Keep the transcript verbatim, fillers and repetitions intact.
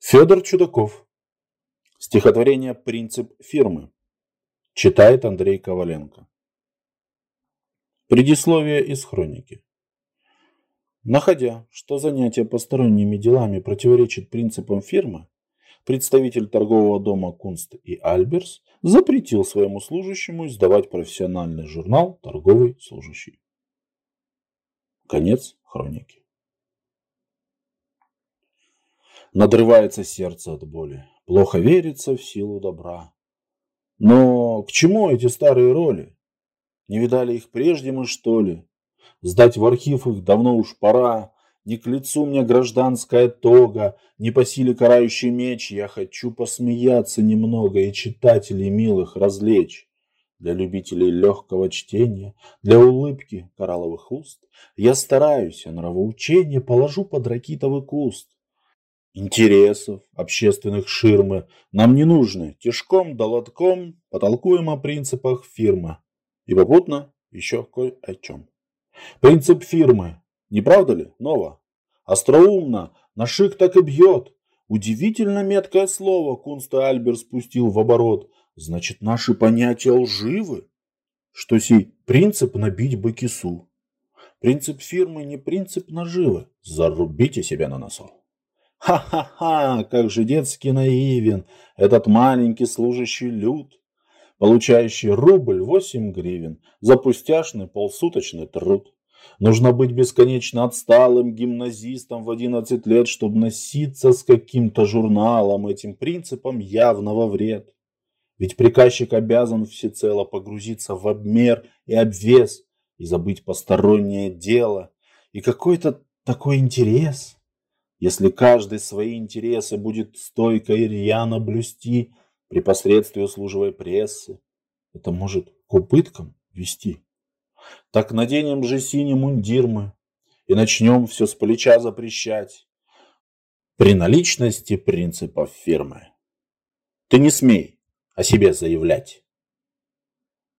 Федор Чудаков. Стихотворение «Принцип фирмы». Читает Андрей Коваленко. Предисловие из хроники. Находя, что занятие посторонними делами противоречит принципам фирмы, представитель торгового дома Кунст и Альберс запретил своему служащему издавать профессиональный журнал «Торговый служащий». Конец хроники. Надрывается сердце от боли, плохо верится в силу добра. Но к чему эти старые роли? Не видали их прежде мы, что ли? Сдать в архив их давно уж пора. Не к лицу мне гражданская тога, не по силе карающий меч. Я хочу посмеяться немного и читателей милых развлечь. Для любителей легкого чтения, для улыбки коралловых уст я стараюсь, а нравоучение положу под ракитовый куст. Интересов общественных ширмы нам не нужны. Тишком да лотком потолкуем о принципах фирмы. И попутно еще кое о чем. Принцип фирмы, не правда ли, ново? Остроумно, на шик так и бьет. Удивительно меткое слово Кунст и Альберс спустил в оборот. Значит, наши понятия лживы? Что сей принцип набить бы кису. Принцип фирмы не принцип наживы. Зарубите себя на носу. Ха-ха-ха, как же детски наивен этот маленький служащий люд, получающий рубль восемь гривен за пустяшный полсуточный труд. Нужно быть бесконечно отсталым гимназистом в одиннадцать лет, чтобы носиться с каким-то журналом, этим принципом явного вред. Ведь приказчик обязан всецело погрузиться в обмер и обвес и забыть постороннее дело и какой-то такой интерес. Если каждый свои интересы будет стойко и рьяно блюсти при посредстве услуживой прессы, это может к убыткам вести. Так наденем же синий мундир мы и начнем все с плеча запрещать. При наличности принципов фирмы ты не смей о себе заявлять.